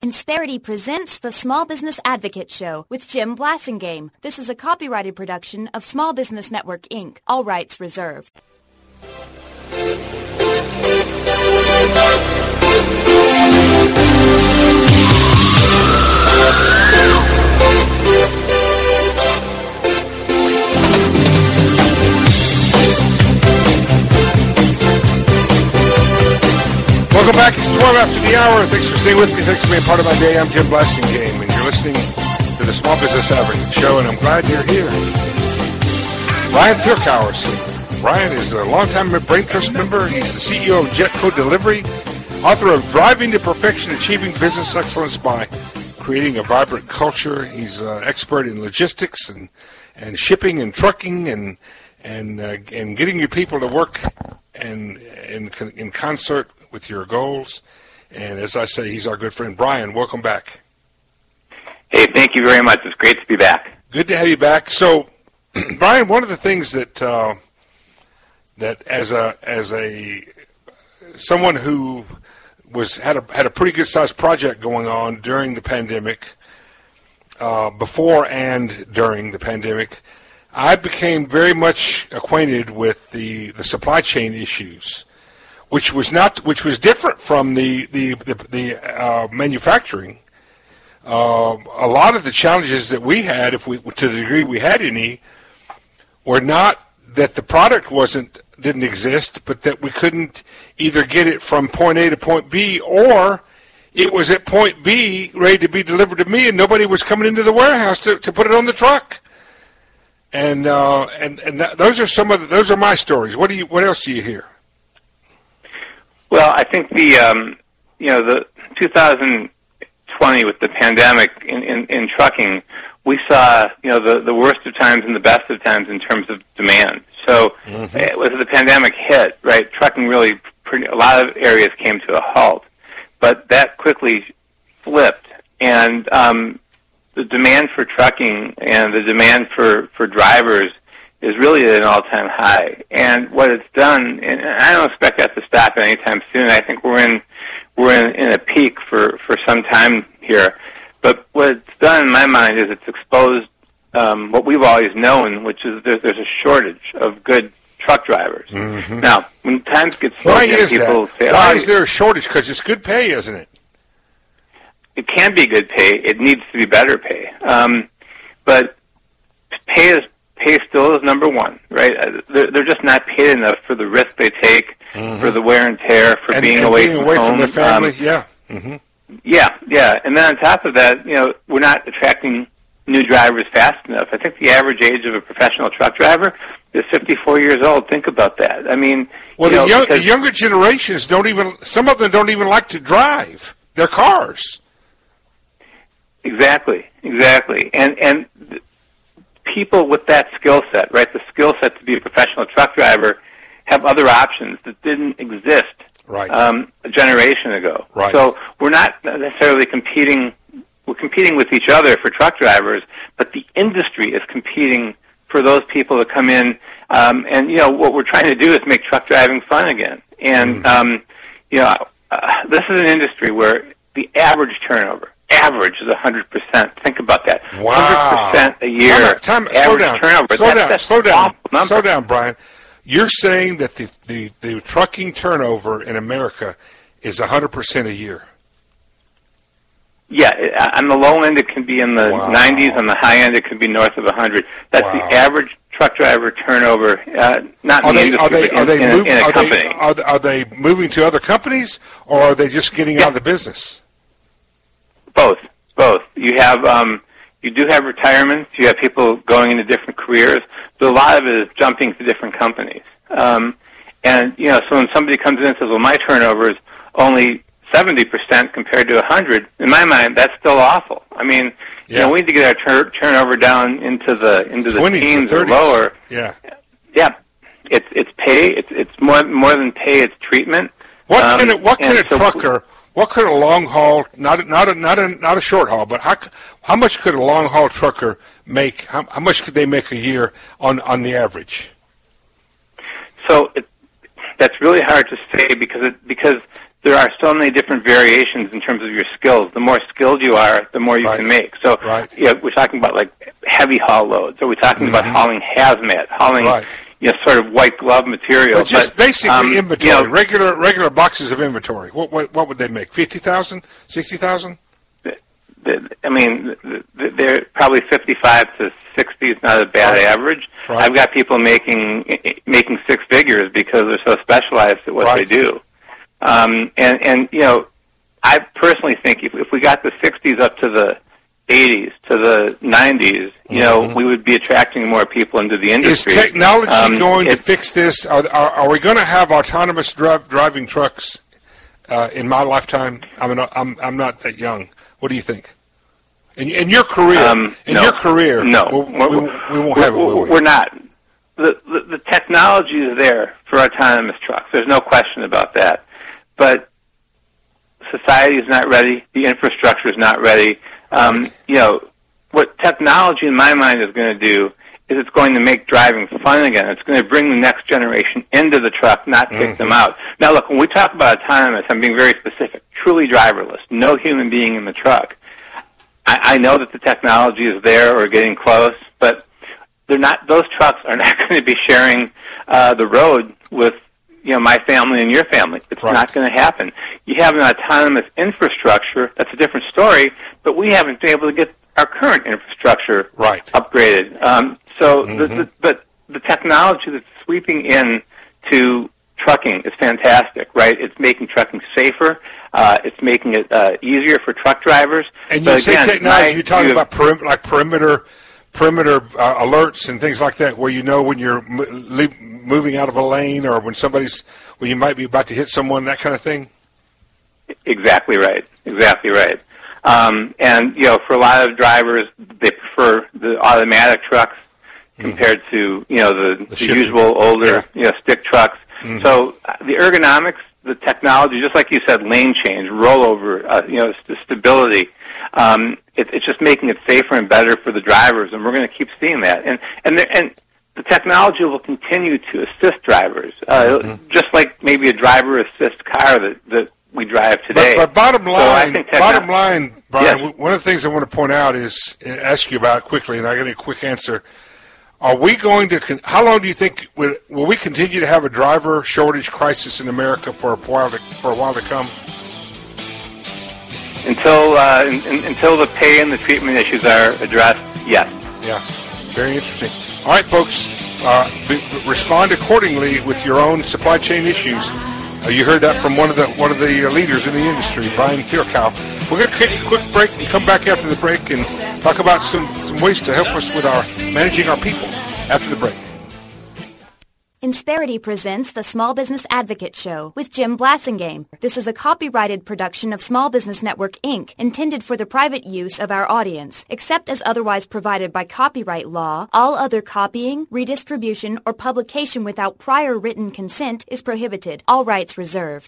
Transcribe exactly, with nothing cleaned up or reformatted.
Insperity presents the Small Business Advocate Show with Jim Blasingame. This is a copyrighted production of Small Business Network, Incorporated. All rights reserved. Welcome back. It's twelve after the hour. Thanks for staying with me. Thanks for being part of my day. I'm Jim Blasingame, and you're listening to the Small Business Advocate Show, and I'm glad you're here. Brian Firkauer. Brian is a longtime Brain Trust member. He's the C E O of Jetco Delivery, author of Driving to Perfection, Achieving Business Excellence by Creating a Vibrant Culture. He's an expert in logistics and, and shipping and trucking and and uh, and getting your people to work and in in concert with your goals. And as I say, he's our good friend. Brian, welcome back. Hey, thank you very much. It's great to be back. Good to have you back. So, Brian, one of the things that uh, that as a as a someone who was had a had a pretty good sized project going on during the pandemic, uh, before and during the pandemic, I became very much acquainted with the, the supply chain issues, which was not which was different from the the the, the uh, manufacturing. Uh, a lot of the challenges that we had, if we to the degree we had any, were not that the product wasn't didn't exist, but that we couldn't either get it from point A to point B, or it was at point B ready to be delivered to me, and nobody was coming into the warehouse to, to put it on the truck. And uh, and and that, those are some of the, those are my stories. What do you what else do you hear? Well, I think the um, you know the two thousand twenty with the pandemic in, in, in trucking, we saw you know the, the worst of times and the best of times in terms of demand. So mm-hmm. as the pandemic hit, right, trucking really pretty, a lot of areas came to a halt, but that quickly flipped, and um, the demand for trucking and the demand for, for drivers is really at an all-time high. And what it's done, and I don't expect that to stop anytime soon. I think we're in we're in, in a peak for, for some time here. But what it's done in my mind is it's exposed um, what we've always known, which is there's, there's a shortage of good truck drivers. Mm-hmm. Now, when times get slow, why is people that? say, why oh, is there a shortage? Because it's good pay, isn't it? It can be good pay. It needs to be better pay. Um, but pay is pay still is number one, right? They're, they're just not paid enough for the risk they take, mm-hmm. for the wear and tear, for and, being and away being from away home. from their family. Um, yeah. Mm-hmm. Yeah, yeah. And then on top of that, you know, we're not attracting new drivers fast enough. I think the average age of a professional truck driver is fifty-four years old. Think about that. I mean, well, you the, know, young, because, the younger generations don't even. Some of them don't even like to drive their cars. Exactly, exactly. And and people with that skill set, right, the skill set to be a professional truck driver, have other options that didn't exist right. um, a generation ago. Right. So we're not necessarily competing. We're competing with each other for truck drivers, but the industry is competing for those people to come in. Um, and, you know, what we're trying to do is make truck driving fun again. And, mm. um, you know, uh, this is an industry where the average turnover, average is one hundred percent. Think about that. Wow. one hundred percent a year. Time, time, average slow down. turnover. Slow that's, down. That's slow down. Number. Slow down, Brian. You're saying that the, the, the trucking turnover in America is one hundred percent a year? Yeah, on the low end it can be in the wow. nineties. On the high end it can be north of one hundred. That's wow. the average truck driver turnover, uh, not are in the they, industry, are they, but are in, they in, move, a, in a are company. They, are, they, are they moving to other companies, or are they just getting yeah. out of the business? Both, both. You have, um, you do have retirements. You have people going into different careers, but a lot of it is jumping to different companies. Um, and you know, so when somebody comes in and says, "Well, my turnover is only seventy percent compared to one hundred," in my mind, that's still awful. I mean, yeah. you know, we need to get our tur- turnover down into the into the teens or lower. Yeah, yeah. It's it's pay. It's it's more more than pay. It's treatment. What um, can a, what can a so trucker? What could a long haul, not not a, not a not a short haul, but how how much could a long haul trucker make? How, how much could they make a year on on the average? So it, that's really hard to say because it, because there are so many different variations in terms of your skills. The more skilled you are, the more you right. can make. So right. you know, we're talking about like heavy haul loads. Or we're talking mm-hmm. about hauling hazmat, hauling right. you know, sort of white glove material. But just but, basically um, inventory, you know, regular regular boxes of inventory. What what, what would they make? fifty thousand, sixty thousand? I mean, they're probably fifty-five to sixty is not a bad right. average. Right. I've got people making making six figures because they're so specialized at what right. they do. Um, and, and, you know, I personally think if, if we got the sixties up to the eighties, to the nineties, you mm-hmm. know, we would be attracting more people into the industry. Is technology um, going it, to fix this? Are, are, are we going to have autonomous drive, driving trucks uh, in my lifetime? I mean, I'm, I'm not that young. What do you think? In, in your career, um, in no, your career, no, we'll, we, we won't have it. Will we? We're not. The, the, the technology is there for autonomous trucks. There's no question about that. But society is not ready. The infrastructure is not ready. Um, right. You know, what technology, in my mind, is going to do is it's going to make driving fun again. It's going to bring the next generation into the truck, not kick mm-hmm. them out. Now, look, when we talk about autonomous, I'm being very specific. Truly driverless, no human being in the truck. I, I know that the technology is there or getting close, but they're not. Those trucks are not going to be sharing uh, the road with, you know, my family and your family. It's right. not going to happen. You have an autonomous infrastructure. That's a different story, but we haven't been able to get our current infrastructure right. upgraded. Um, so, mm-hmm. the, the, but the technology that's sweeping in to trucking is fantastic, right? It's making trucking safer. Uh, it's making it uh, easier for truck drivers. And you but say again, technology, my, you're talking you about perim- like perimeter perimeter uh, alerts and things like that, where you know when you're mo- le- moving out of a lane or when somebody's, when you might be about to hit someone, that kind of thing? Exactly right. Exactly right. Um, and, you know, for a lot of drivers, they prefer the automatic trucks mm-hmm. compared to, you know, the, the, the usual older, yeah. you know, stick trucks. Mm-hmm. So uh, the ergonomics, the technology, just like you said, lane change, rollover, uh, you know, st- stability, um, it, it's just making it safer and better for the drivers, and we're going to keep seeing that. And and there, and the technology will continue to assist drivers, uh, mm-hmm. just like maybe a driver-assist car that, that we drive today. But, but bottom line, so techno- bottom line, Brian, yes. one of the things I want to point out is, ask you about quickly, and I get a quick answer. Are we going to, con- how long do you think, will, will we continue to have a driver shortage crisis in America for a while to, for a while to come? Until, uh, in, in, until the pay and the treatment issues are addressed, yes. Yeah, very interesting. All right, folks, uh, be, respond accordingly with your own supply chain issues. Uh, you heard that from one of the one of the leaders in the industry, Brian Thierkow. We're going to take a quick break and come back after the break and talk about some, some ways to help us with our managing our people after the break. Insperity presents the Small Business Advocate Show with Jim Blasingame. This is a copyrighted production of Small Business Network, Incorporated, intended for the private use of our audience. Except as otherwise provided by copyright law, all other copying, redistribution, or publication without prior written consent is prohibited. All rights reserved.